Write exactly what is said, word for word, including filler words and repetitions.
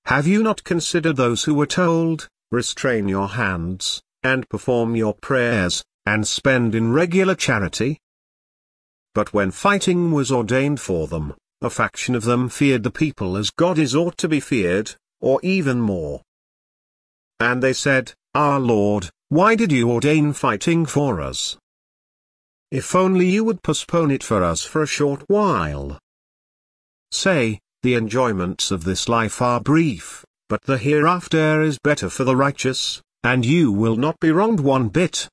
Have you not considered those who were told, restrain your hands, and perform your prayers, and spend in regular charity? But when fighting was ordained for them, a faction of them feared the people as God is ought to be feared, or even more. And they said, Our Lord, why did you ordain fighting for us? If only you would postpone it for us for a short while. Say, the enjoyments of this life are brief, but the hereafter is better for the righteous, and you will not be wronged one bit.